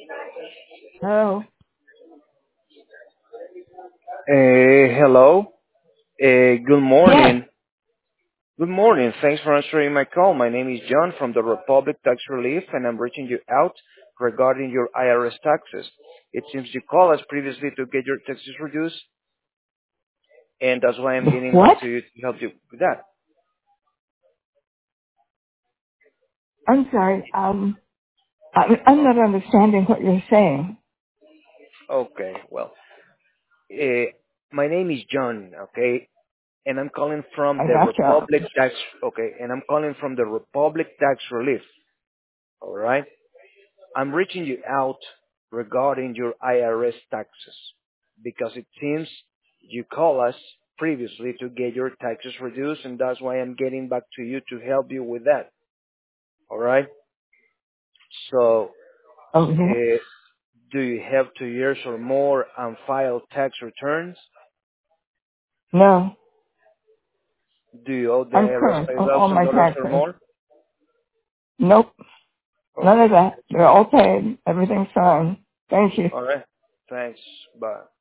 Hello. Hello. Good Yes. morning. Good morning. Thanks for answering my call. My name is John from the Republic Tax Relief, and I'm reaching you out regarding your IRS taxes. It seems you called us previously to get your taxes reduced, and that's why I'm The getting back what? to you to help you with that. I'm sorry. I'm not understanding what you're saying. Okay. Well, uh, my name is John. Okay, and I'm calling from I the gotcha. Republic Tax. Okay, and I'm calling from the Republic Tax Relief. All right. I'm reaching you out regarding your IRS taxes because it seems you called us previously to get your taxes reduced, and that's why I'm getting back to you to help you with that. All right? So, Okay. uh, do you have 2 years or more unfiled tax returns? No, Do you owe the I'm IRS current on all my $5,000 or taxes. more? Nope, none Okay. of that. They're all paid. Everything's fine. Thank you. All right. Thanks. Bye.